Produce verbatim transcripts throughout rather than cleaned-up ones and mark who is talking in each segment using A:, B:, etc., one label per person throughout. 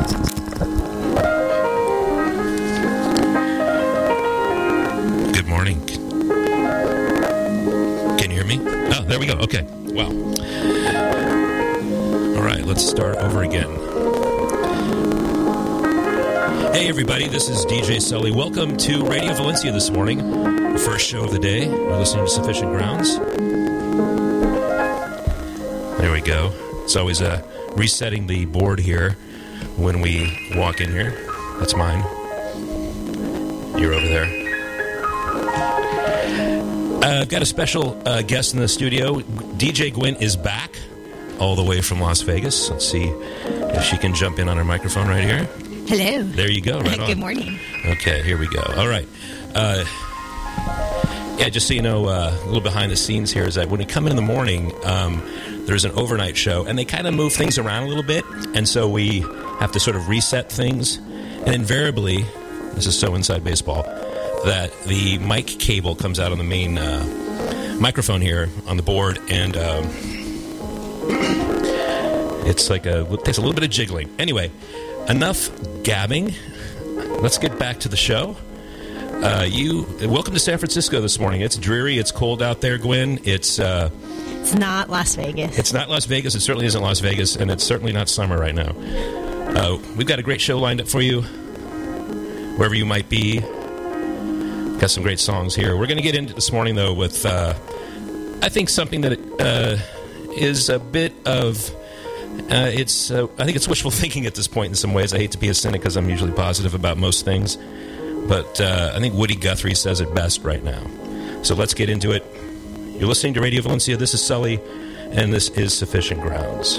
A: Good morning. Can you hear me? Oh, there we go. Okay. Wow. All right, let's start over again. Hey, everybody. This is D J Sully. Welcome to Radio Valencia this morning. First show of the day. We're listening to Sufficient Grounds. There we go. It's always uh, resetting the board here when we walk in here. That's mine. You're over there. Uh, I've got a special uh, guest in the studio. D J Gwen is back all the way from Las Vegas. Let's see if she can jump in on her microphone right here.
B: Hello.
A: There you go. Right on.
B: Good morning.
A: Okay, here we go. All right. Uh, yeah, just so you know, uh, a little behind the scenes here is that when we come in in the morning, um, there's an overnight show, and they kind of move things around a little bit, and so we have to sort of reset things. And invariably, this is so inside baseball, that the mic cable comes out on the main uh, microphone here on the board, and um, it's like a it takes a little bit of jiggling. Anyway, enough gabbing. Let's get back to the show. Uh, you welcome to San Francisco this morning. It's dreary. It's cold out there, Gwen. It's uh,
B: it's not Las Vegas.
A: It's not Las Vegas. It certainly isn't Las Vegas, and it's certainly not summer right now. Uh, we've got a great show lined up for you, wherever you might be. Got some great songs here. We're going to get into this morning, though, with uh, I think something that uh, is a bit of uh, it's. Uh, I think it's wishful thinking at this point in some ways. I hate to be a cynic because I'm usually positive about most things. But uh, I think Woody Guthrie says it best right now. So let's get into it. You're listening to Radio Valencia. This is Sully, and this is Sufficient Grounds.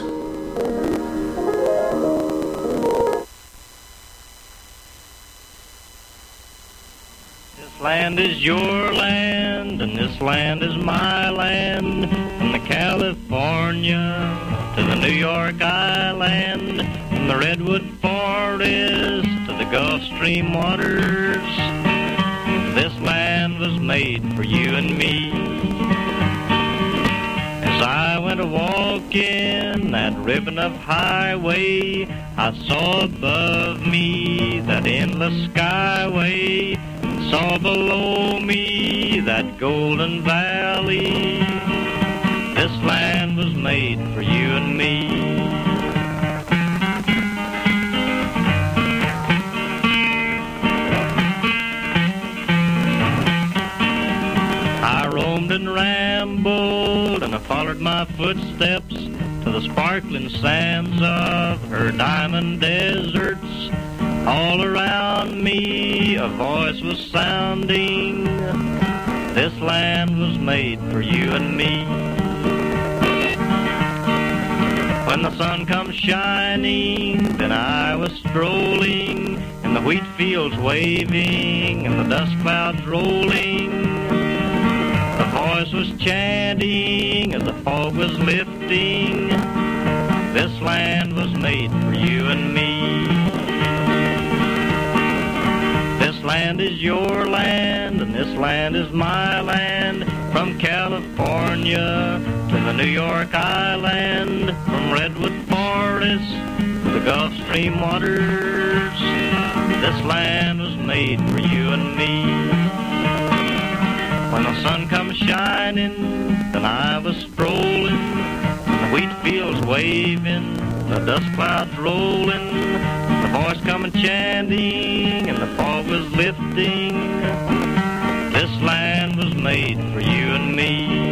C: This land is your land, and this land is my land. From the California to the New York Island, from the Redwood Forest to the Gulf Stream waters, this land was made for you and me. As I went a-walking that ribbon of highway, I saw above me that endless skyway, saw below me that golden valley. This land was made for you and me. I roamed and rambled, and I followed my footsteps to the sparkling sands of her diamond deserts. All around me a voice was sounding, this land was made for you and me. When the sun comes shining, then I was strolling, and the wheat fields waving, and the dust clouds rolling. The voice was chanting as the fog was lifting, this land was made for you and me. This land is your land, and this land is my land. From California to the New York Island, from Redwood Forest to the Gulf Stream waters, this land was made for you and me. When the sun comes shining, then I was strolling, and the wheat fields waving, the dust clouds rolling, the voice coming chanting, and the fog was lifting. This land was made for you and me.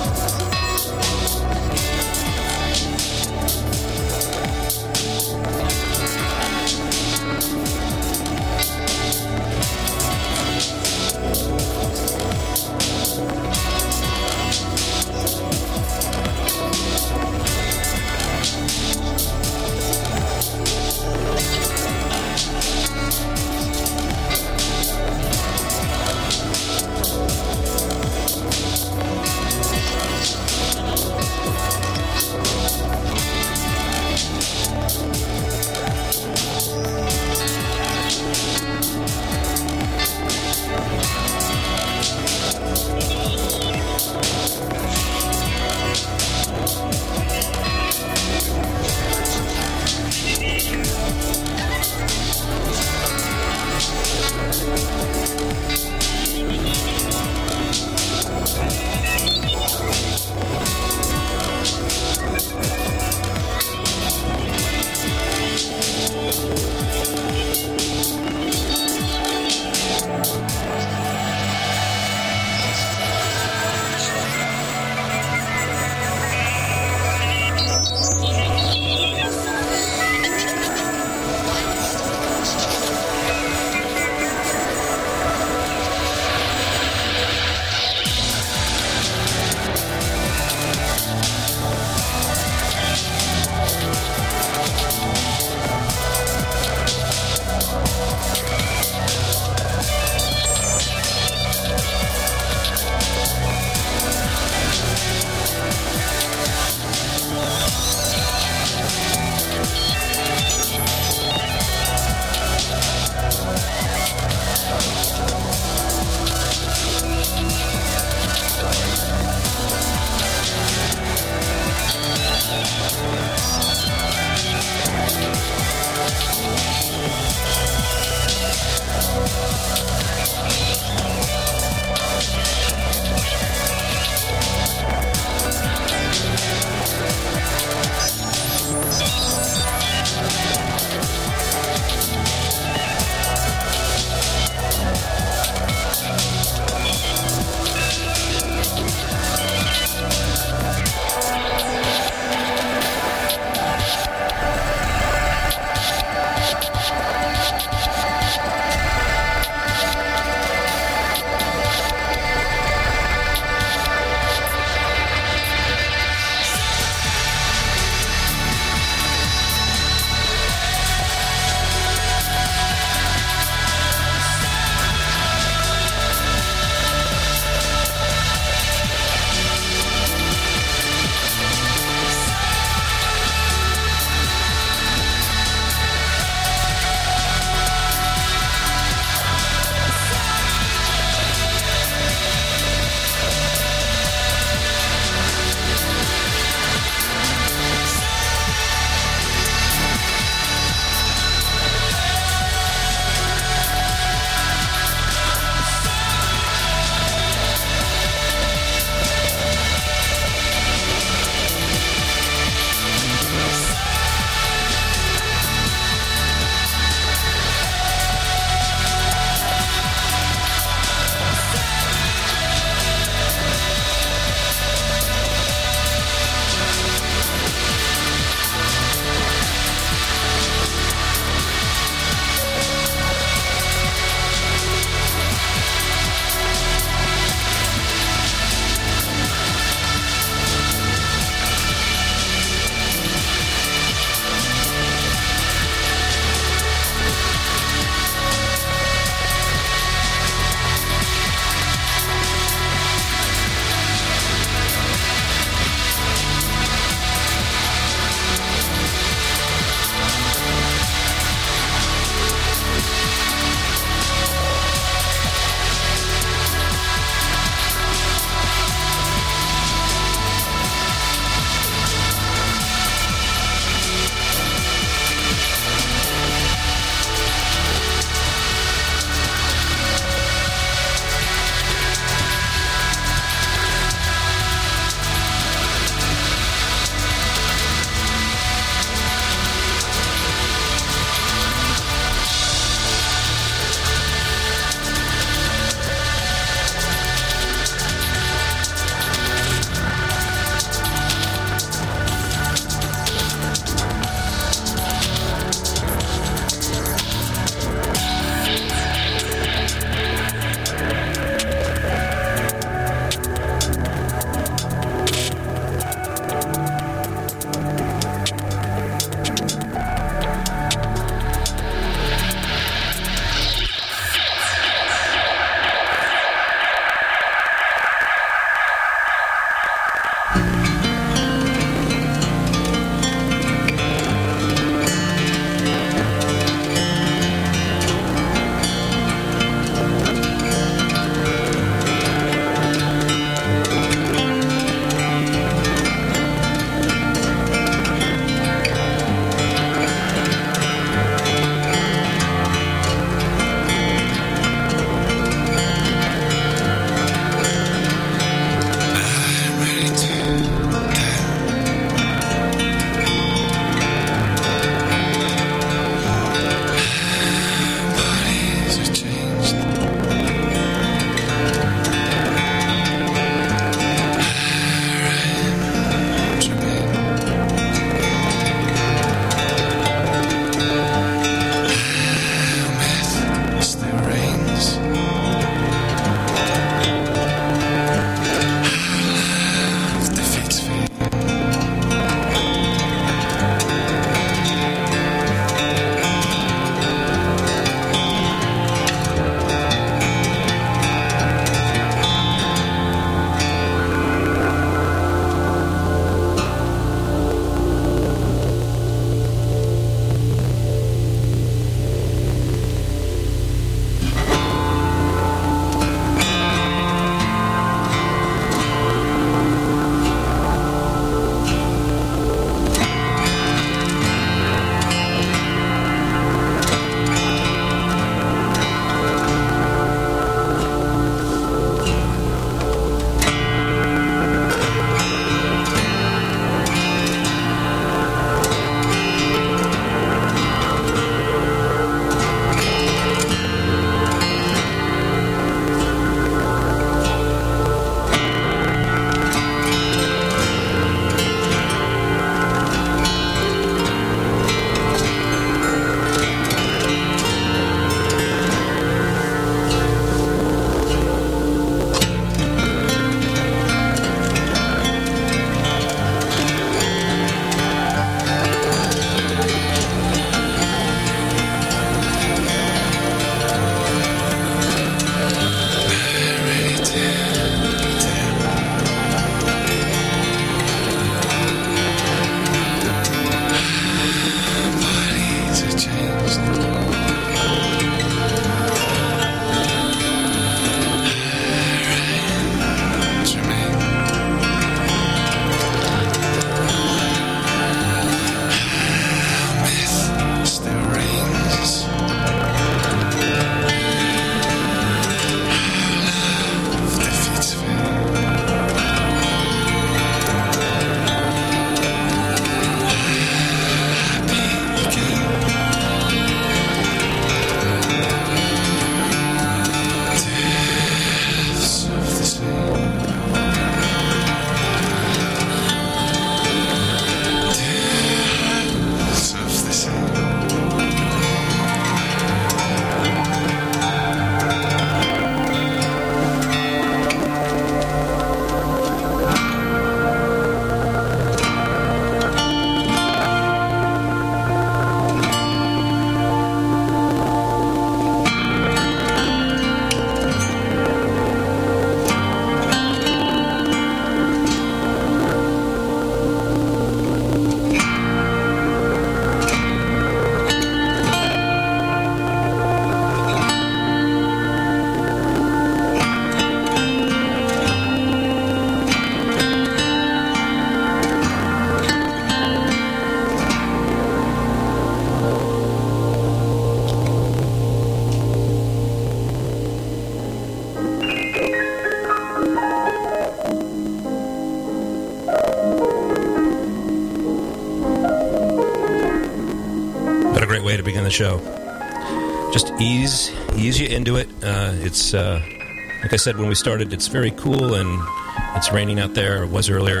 A: the show. Just ease ease you into it. Uh, it's, uh, like I said when we started, it's very cool, and it's raining out there. It was earlier.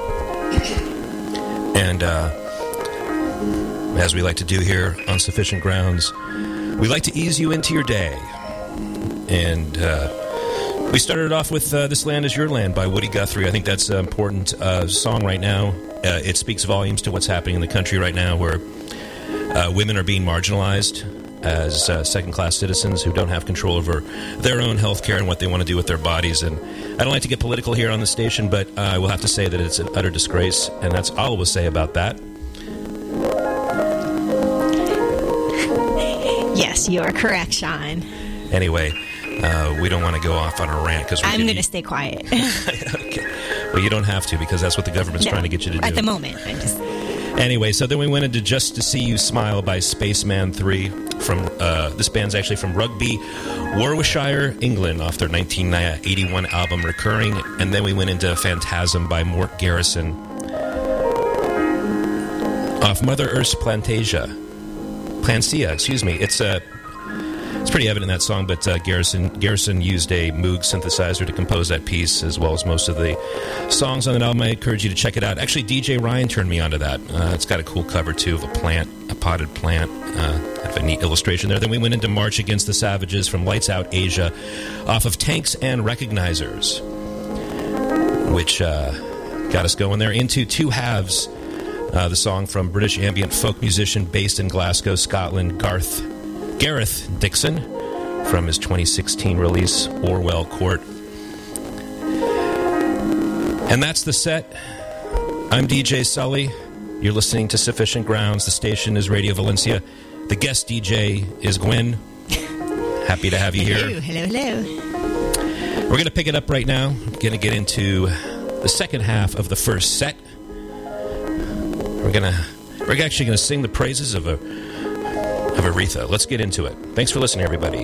A: And uh, as we like to do here on Sufficient Grounds, we like to ease you into your day. And uh, we started off with uh, This Land Is Your Land by Woody Guthrie. I think that's an important uh, song right now. Uh, it speaks volumes to what's happening in the country right now, where uh, women are being marginalized as uh, second-class citizens who don't have control over their own health care and what they want to do with their bodies. And I don't like to get political here on the station, but uh, I will have to say that it's an utter disgrace, and that's all I will say about that.
B: Yes, you are correct, Sean.
A: Anyway, uh, we don't want to go off on a rant because
B: I'm going to stay quiet.
A: Okay. Well, you don't have to, because that's what the government's
B: no,
A: trying to get you to do.
B: At the moment, I just...
A: Anyway, so then we went into Just to See You Smile by Spaceman three. From uh, this band's actually from Rugby, Warwickshire, England, off their nineteen eighty-one album Recurring. And then we went into Phantasm by Mort Garrison off Mother Earth's Plantasia. Plancia, excuse me. It's a... Uh, It's pretty evident in that song, but uh, Garrison Garrison used a Moog synthesizer to compose that piece, as well as most of the songs on that album. I encourage you to check it out. Actually, D J Ryan turned me onto that. Uh, it's got a cool cover, too, of a plant, a potted plant. Uh, kind of a neat illustration there. Then we went into March Against the Savages from Lights Out Asia, off of Tanks and Recognizers, which uh, got us going there. Into Two Halves, uh, the song from British ambient folk musician based in Glasgow, Scotland, Garth Gareth Dixon, from his twenty sixteen release, Orwell Court. And that's the set. I'm D J Sully. You're listening to Sufficient Grounds. The station is Radio Valencia. The guest D J is Gwen. Happy to have you
B: hello,
A: here.
B: Hello, hello.
A: We're going to pick it up right now. We're going to get into the second half of the first set. We're going to, we're actually going to sing the praises of a of Aretha. Let's get into it. Thanks for listening, everybody.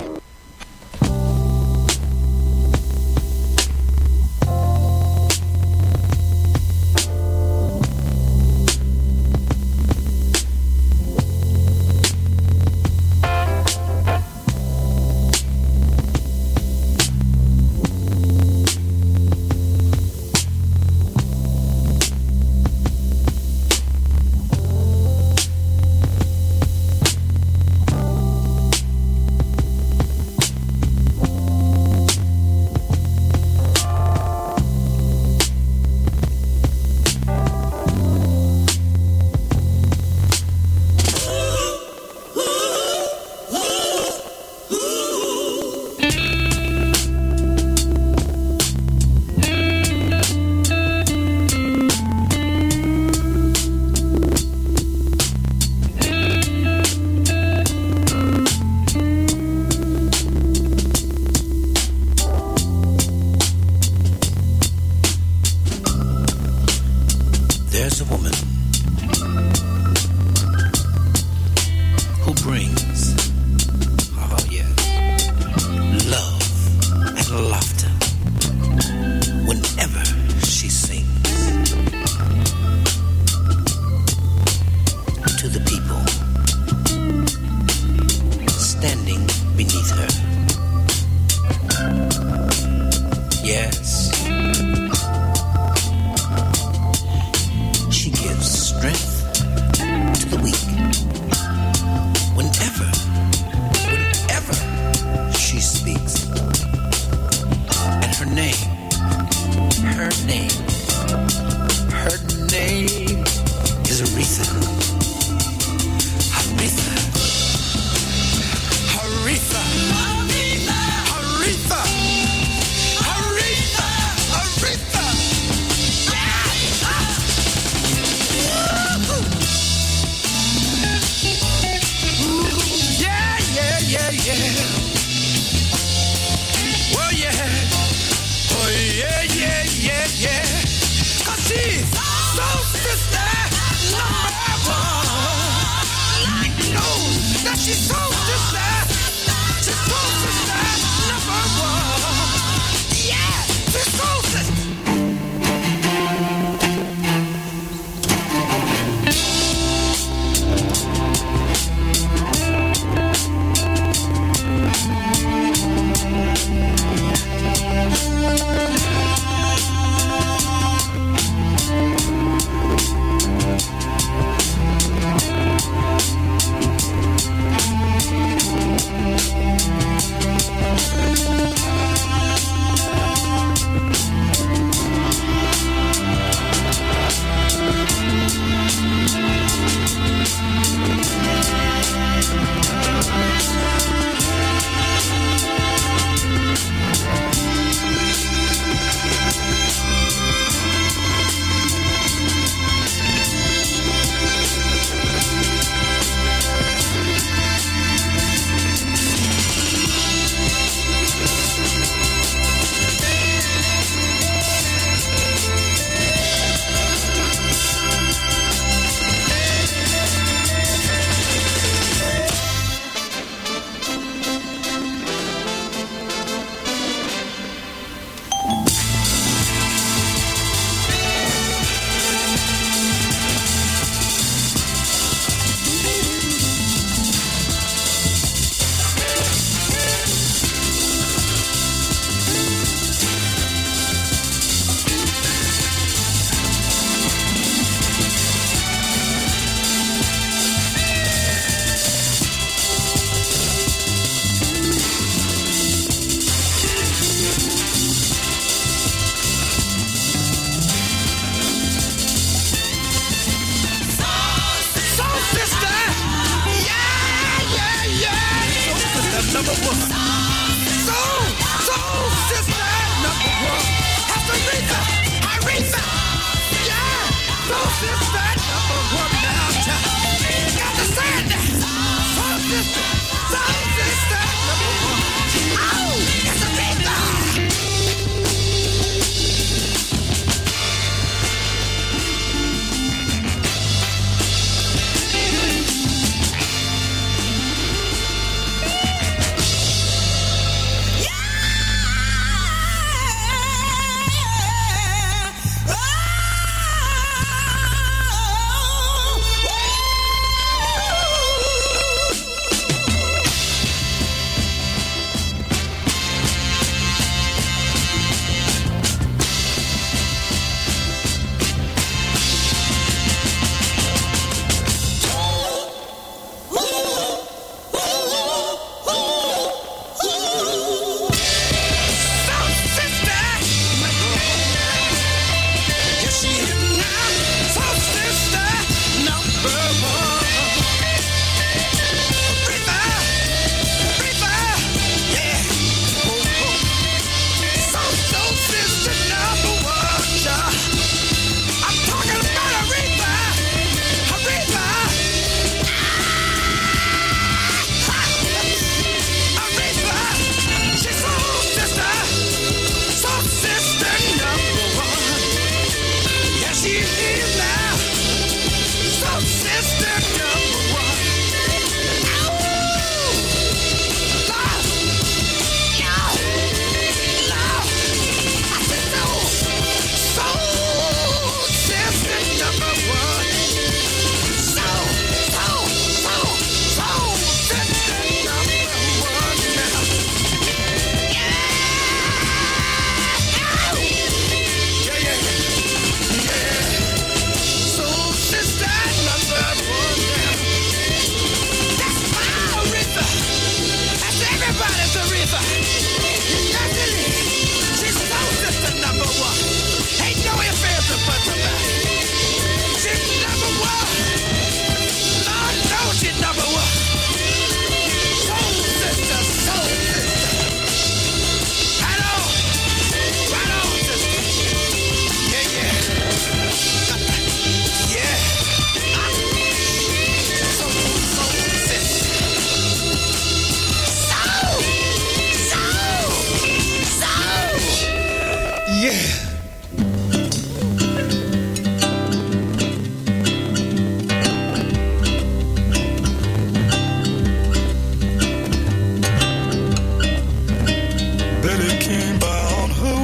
D: lady came by on her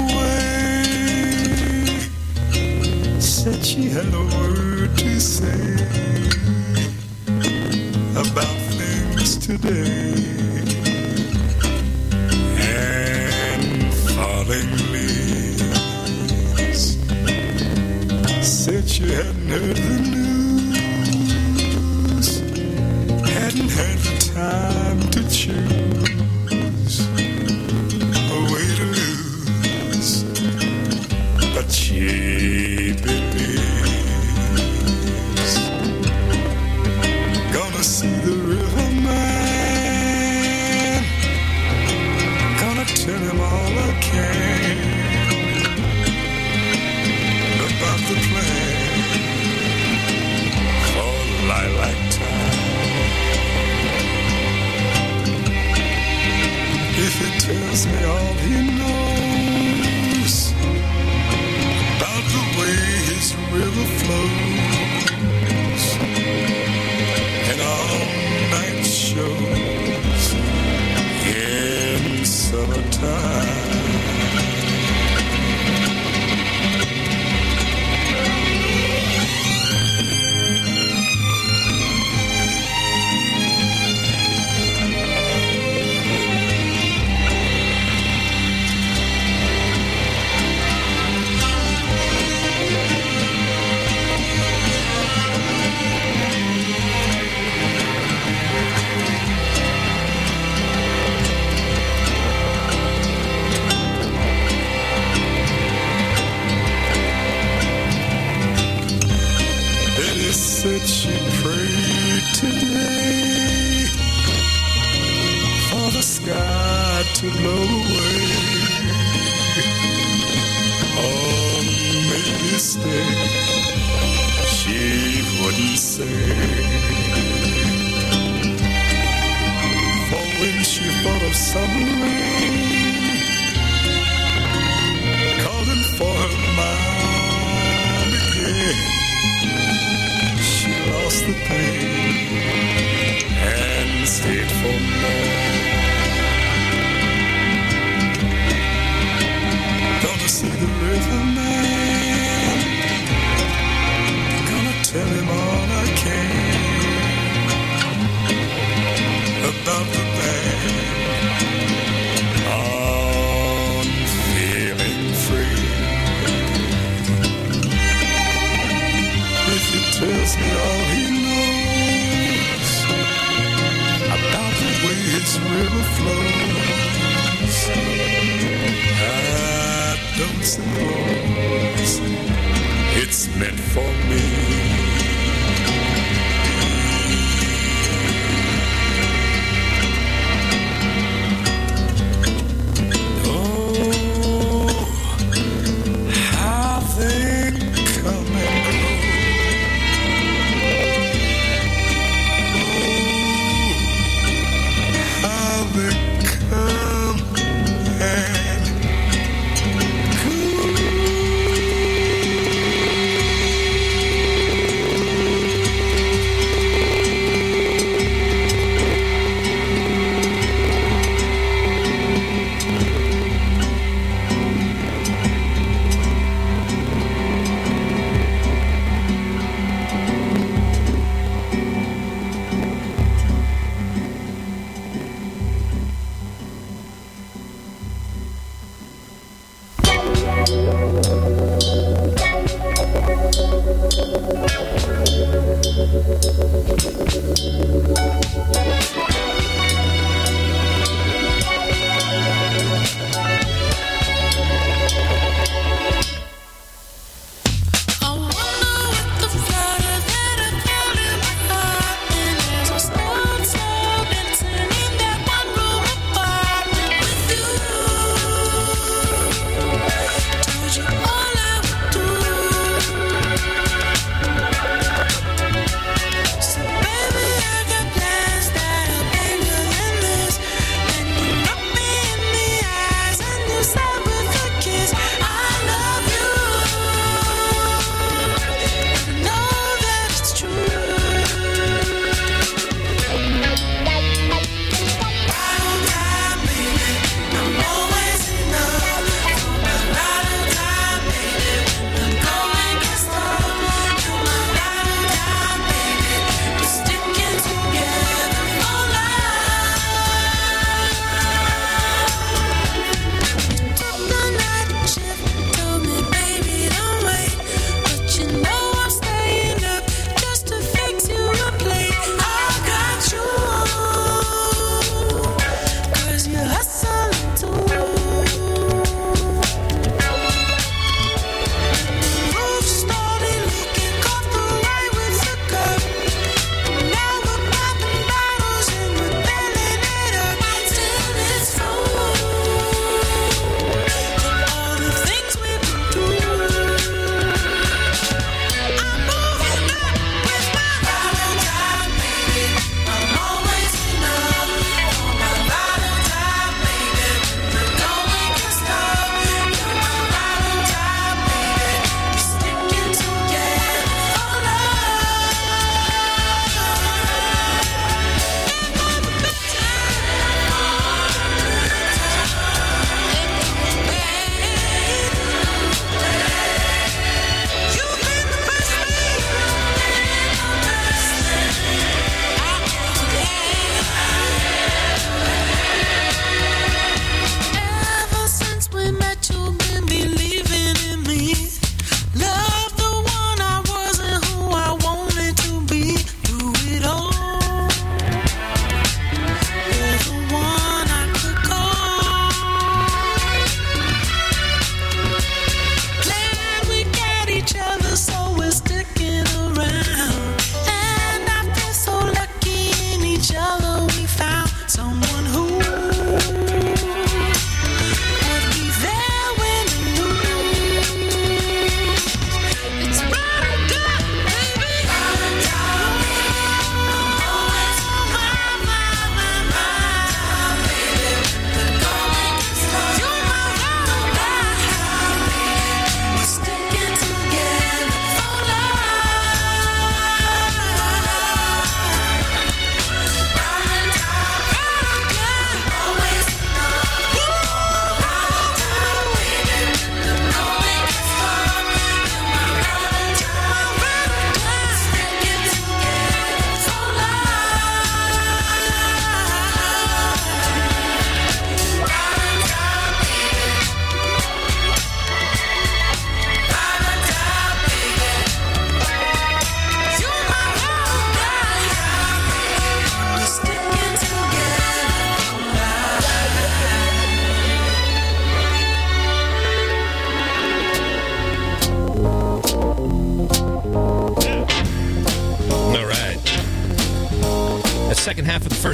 D: way, said she had a word to say about things today. And falling leaves said she hadn't heard the news, hadn't had the time to choose a way to lose, but she believes. Gonna see the riverman, gonna tell him all I can about the plan for lilac time. If he tells me all he knows about the way his river flows and all night shows in summertime. Said she prayed today for the sky to blow away, or maybe stay. She wouldn't say, for when she thought of summer rain calling for her mind again, lost the pain and stayed for more. Gonna see the riverman, gonna tell him all I can about the band on feeling free. If he tells me all he knows about the way his river flows, I don't suppose it's meant for me. Oh, how they come and go.
E: Baby, I got plans that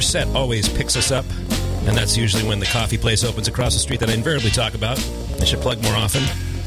A: set always picks us up, and that's usually when the coffee place opens across the street that I invariably talk about. I should plug more often.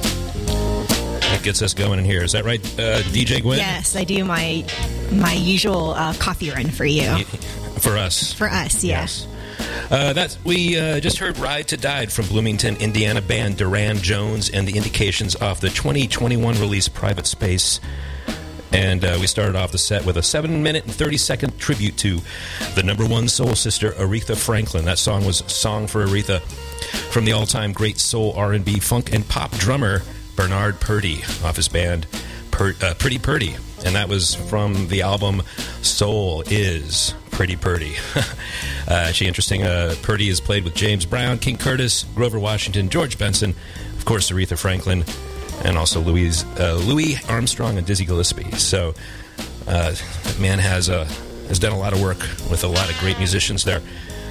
A: That gets us going in here. Is that right, uh, D J Gwen?
B: Yes, I do my my usual uh, coffee run for you.
A: For us.
B: For us, yeah.
A: Yes. Uh, that's, we uh, just heard Ride to Died from Bloomington, Indiana band Duran Jones and the indications off the twenty twenty-one release Private Space. And uh, we started off the set with a seven minute and thirty second tribute to the number one soul sister, Aretha Franklin. That song was Song for Aretha from the all-time great soul, R and B, funk, and pop drummer Bernard Purdie off his band per, uh, Pretty Purdie. And that was from the album Soul Is Pretty Purdie. uh, actually interesting. Uh, Purdie has played with James Brown, King Curtis, Grover Washington, George Benson, of course, Aretha Franklin, and also Louis, uh, Louis Armstrong and Dizzy Gillespie. So uh, that man has, uh, has done a lot of work with a lot of great musicians there.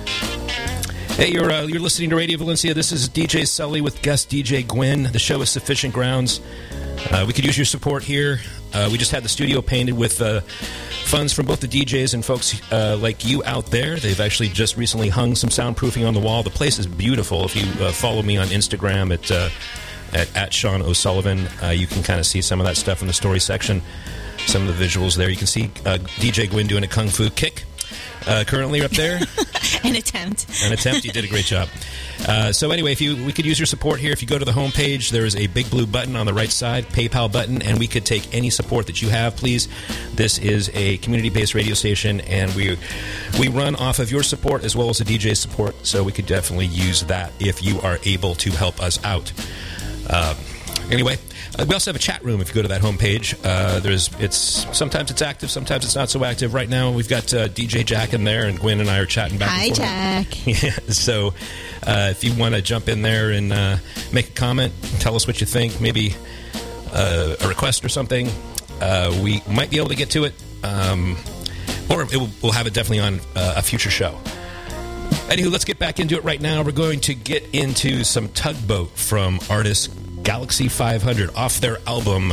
A: Hey, you're uh, you're listening to Radio Valencia. This is D J Sully with guest D J Gwen. The show is Sufficient Grounds. Uh, we could use your support here. Uh, we just had the studio painted with uh, funds from both the D Js and folks uh, like you out there. They've actually just recently hung some soundproofing on the wall. The place is beautiful. If you uh, follow me on Instagram at uh, at, at Sean O'Sullivan, uh, you can kind of see some of that stuff in the story section. Some of the visuals there. You can see uh, D J Gwen doing a kung fu kick. Uh, currently up there.
B: An attempt.
A: An attempt. You did a great job. Uh, so anyway, if you we could use your support here. If you go to the homepage, there is a big blue button on the right side, PayPal button, and we could take any support that you have, please. This is a community-based radio station, and we we run off of your support as well as the D J support, so we could definitely use that if you are able to help us out. Uh, anyway, uh, we also have a chat room if you go to that homepage. Uh, there's it's sometimes it's active, sometimes it's not so active. Right now, we've got uh, D J Jack in there, and Gwen and I are chatting back
B: Hi,
A: and forth.
B: Jack.
A: Yeah, so uh, if you want to jump in there and uh, make a comment, tell us what you think, maybe uh, a request or something, uh, we might be able to get to it, um, or it will, we'll have it definitely on uh, a future show. Anywho, let's get back into it right now. We're going to get into some Tugboat from artist Galaxy five hundred off their album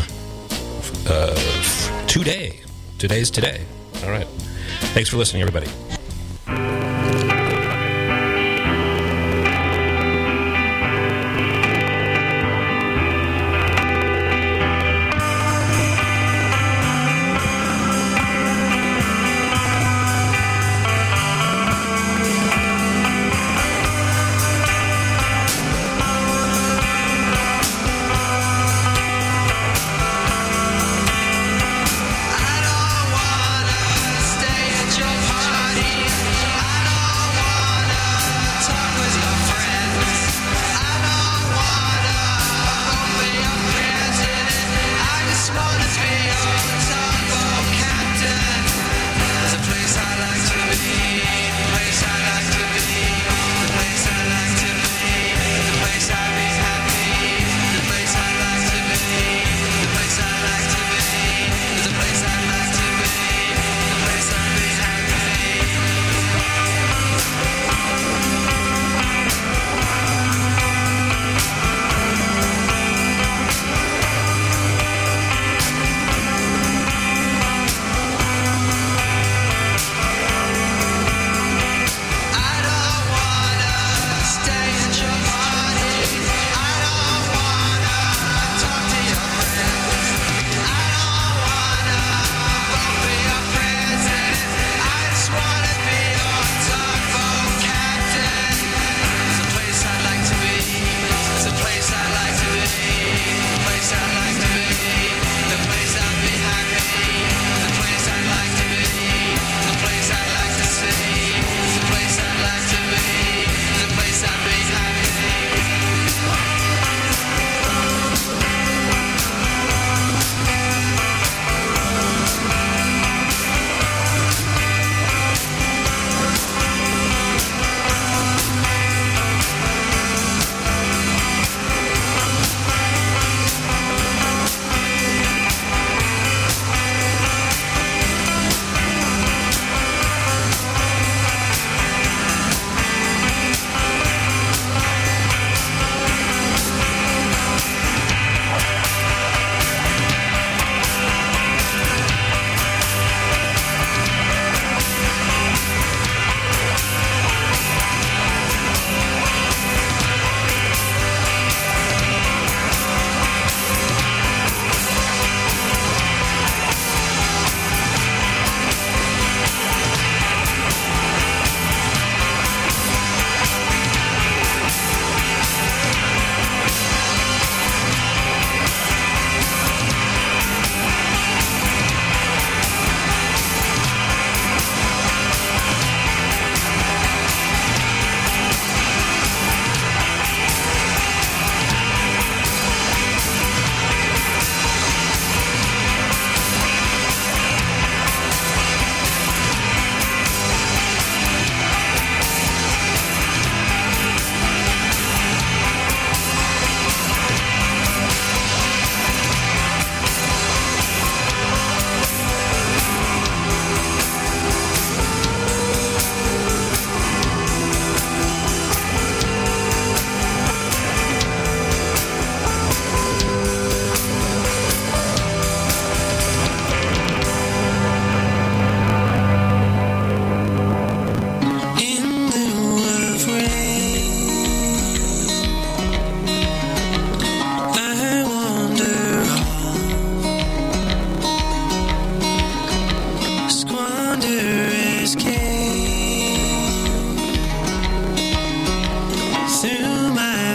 A: uh, Today. Today's Today. All right. Thanks for listening, everybody.
E: I don't wanna stay at your party.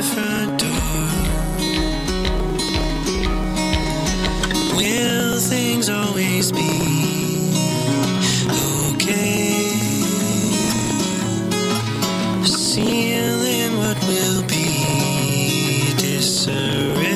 D: front door. Will things always be okay? Sealing what will be disarray.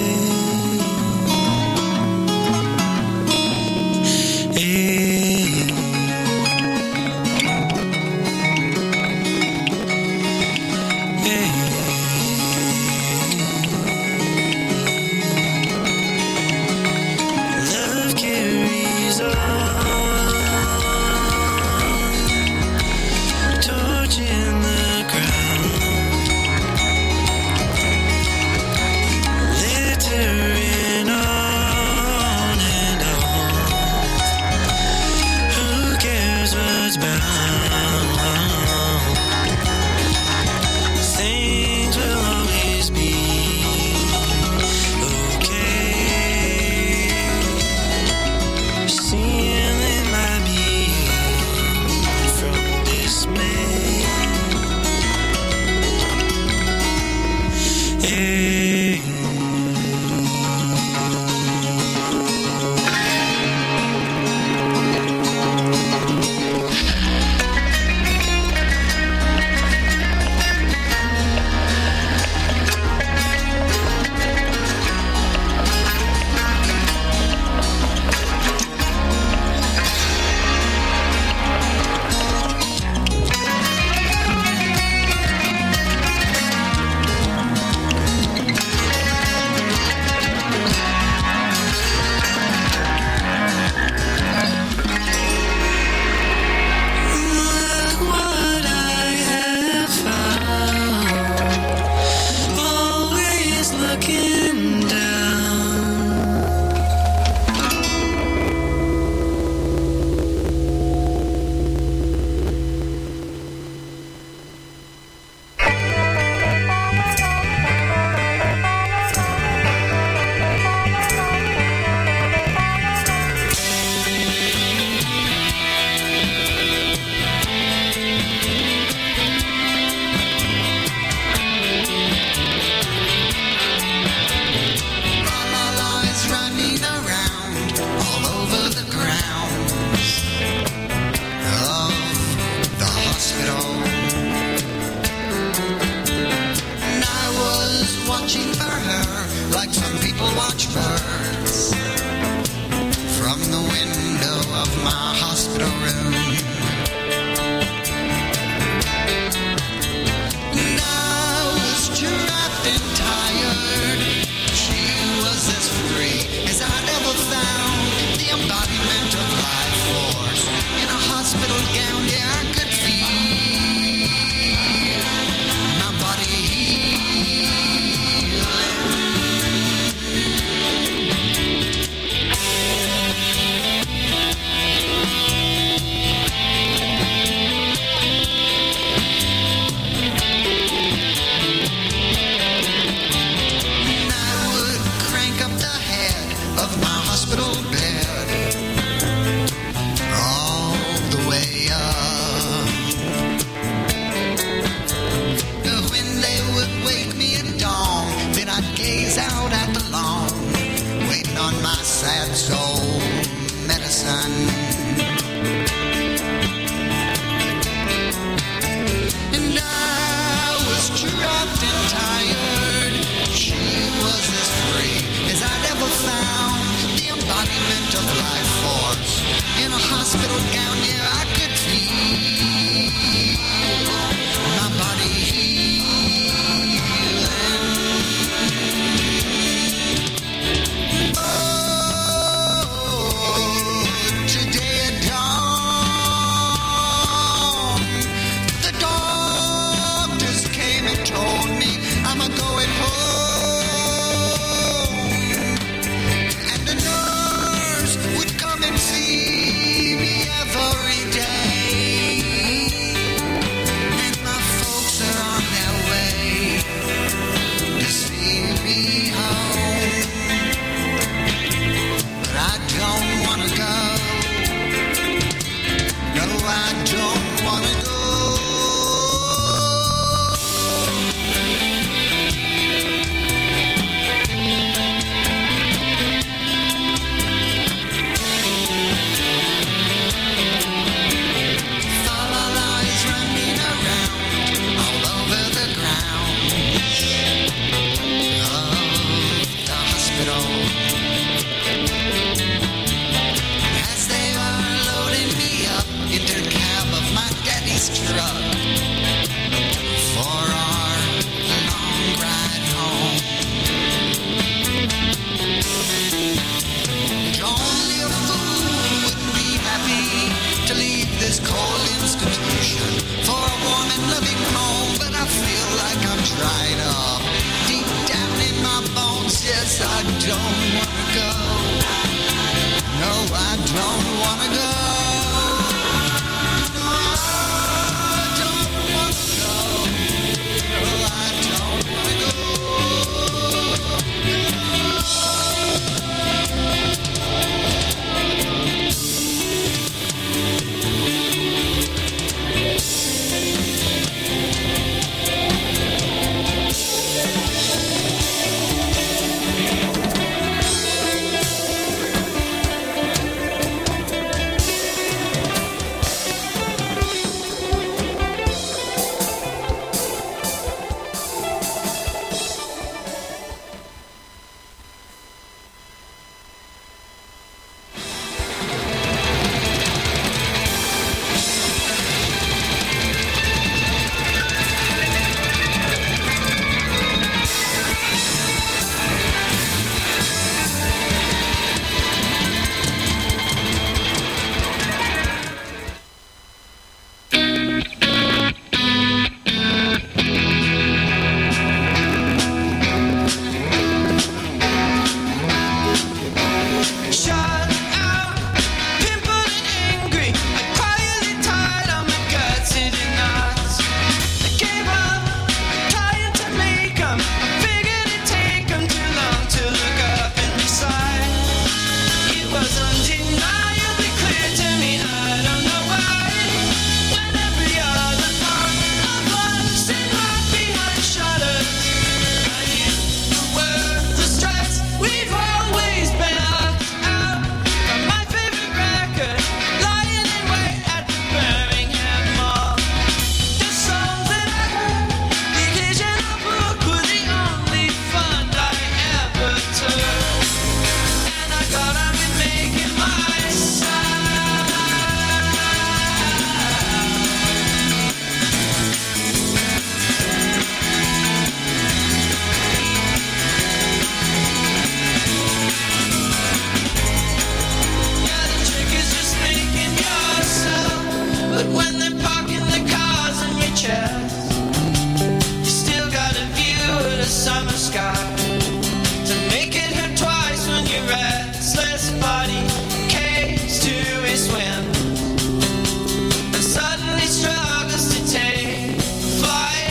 E: the summer sky, to make it hurt twice when your restless body caves to a swim, and suddenly struggles to take flight.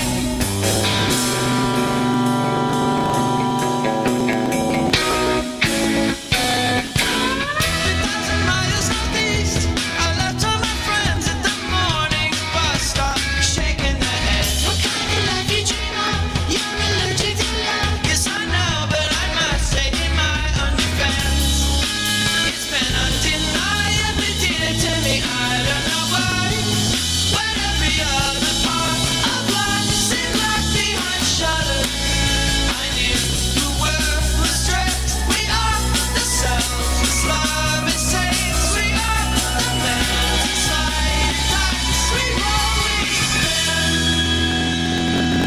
E: A thousand miles northeast, I left all my friends at the morning bus stop, shaking their heads. What kind of life you dream of? You're allergic to love. Yes, I know, but I must say in my own defense, it's been undeniably dear to me. I don't know why, but every other part of life seemed like behind shutters. I knew the world was stressed. We are the selfless love it saves. We are the men inside lights we've always been.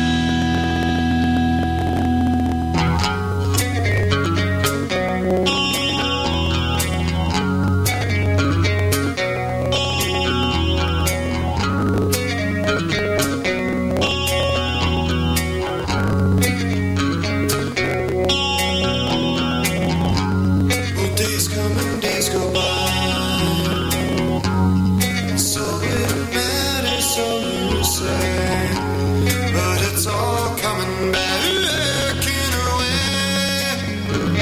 D: Well, days come and days go by. So it matters, so you say, but it's all coming back in a way.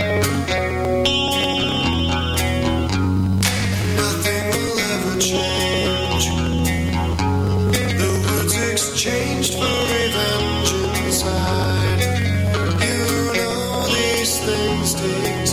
D: Nothing will ever change. The words exchanged for revenge inside. You know these things take